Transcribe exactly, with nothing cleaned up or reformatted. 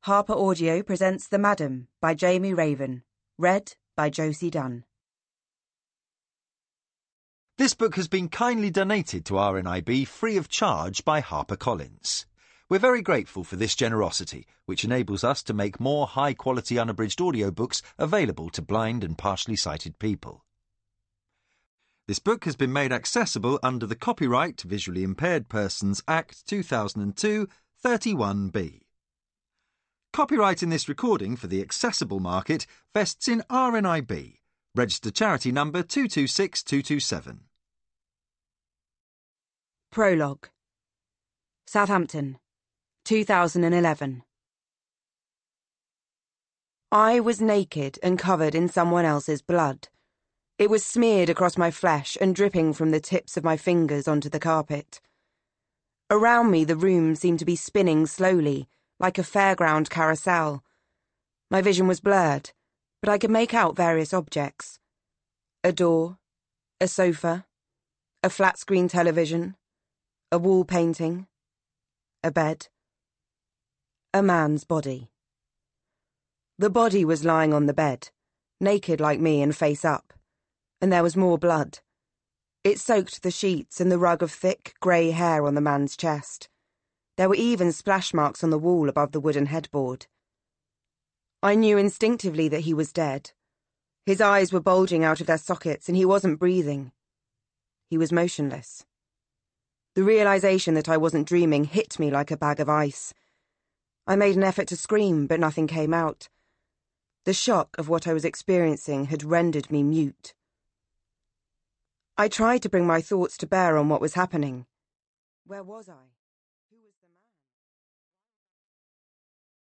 Harper Audio presents The Madam by Jamie Raven, read by Josie Dunn. This book has been kindly donated to R N I B free of charge by HarperCollins. We're very grateful for this generosity, which enables us to make more high-quality unabridged audiobooks available to blind and partially sighted people. This book has been made accessible under the Copyright Visually Impaired Persons Act two thousand two, thirty-one B. Copyright in this recording for the accessible market vests in R N I B, registered charity number two two six two two seven. Prologue. Southampton, two thousand eleven. I was naked and covered in someone else's blood. It was smeared across my flesh and dripping from the tips of my fingers onto the carpet. Around me the room seemed to be spinning slowly, like a fairground carousel. My vision was blurred, but I could make out various objects. A door, a sofa, a flat-screen television, a wall painting, a bed, a man's body. The body was lying on the bed, naked like me and face up, and there was more blood. It soaked the sheets and the rug of thick, grey hair on the man's chest. There were even splash marks on the wall above the wooden headboard. I knew instinctively that he was dead. His eyes were bulging out of their sockets and he wasn't breathing. He was motionless. The realization that I wasn't dreaming hit me like a bag of ice. I made an effort to scream, but nothing came out. The shock of what I was experiencing had rendered me mute. I tried to bring my thoughts to bear on what was happening. Where was I?